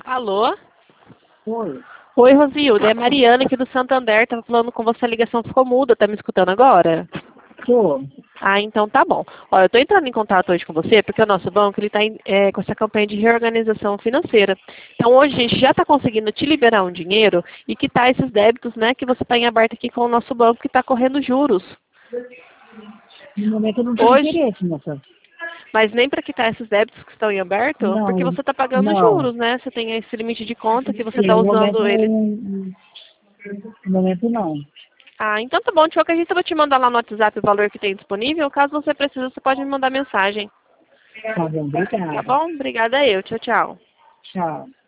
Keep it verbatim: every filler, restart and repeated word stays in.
Alô? Oi. Oi, Rosilda. É a Mariana aqui do Santander. Tava falando com você, a ligação ficou muda. Tá me escutando agora? Tô. Ah, então tá bom. Olha, eu tô entrando em contato hoje com você porque o nosso banco ele tá em- é, com essa campanha de reorganização financeira. Então hoje a gente já está conseguindo te liberar um dinheiro e quitar esses débitos, né, que você está em aberto aqui com o nosso banco que está correndo juros. No momento eu não tenho Hoje, interesse nessa. mas nem para quitar esses débitos que estão em aberto, porque Não, você está pagando não. juros, né? Você tem esse limite de conta que você Sim, está no momento, usando ele. no momento não. Ah, então tá bom. De qualquer jeito eu vou te mandar lá no WhatsApp o valor que tem disponível. Caso você precise, você pode me mandar mensagem. Tá bom, Tá obrigada. bom? Obrigada eu. Tchau, tchau. Tchau.